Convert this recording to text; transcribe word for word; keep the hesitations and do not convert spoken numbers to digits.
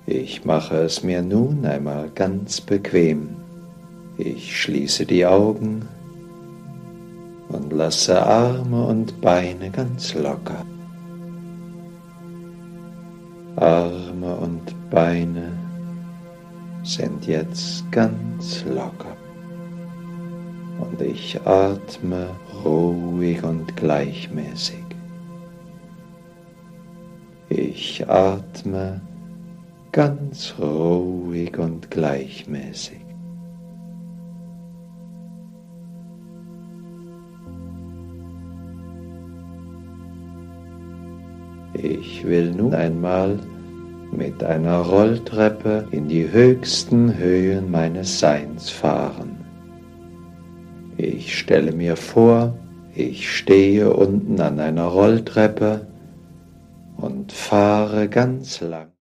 Ich mache es mir nun einmal ganz bequem. Ich schließe die Augen und lasse Arme und Beine ganz locker. Arme und Beine sind jetzt ganz locker. Und ich atme ruhig und gleichmäßig. Ich atme ganz ruhig und gleichmäßig. Ich will nun einmal mit einer Rolltreppe in die höchsten Höhen meines Seins fahren. Ich stelle mir vor, ich stehe unten an einer Rolltreppe und fahre ganz lang.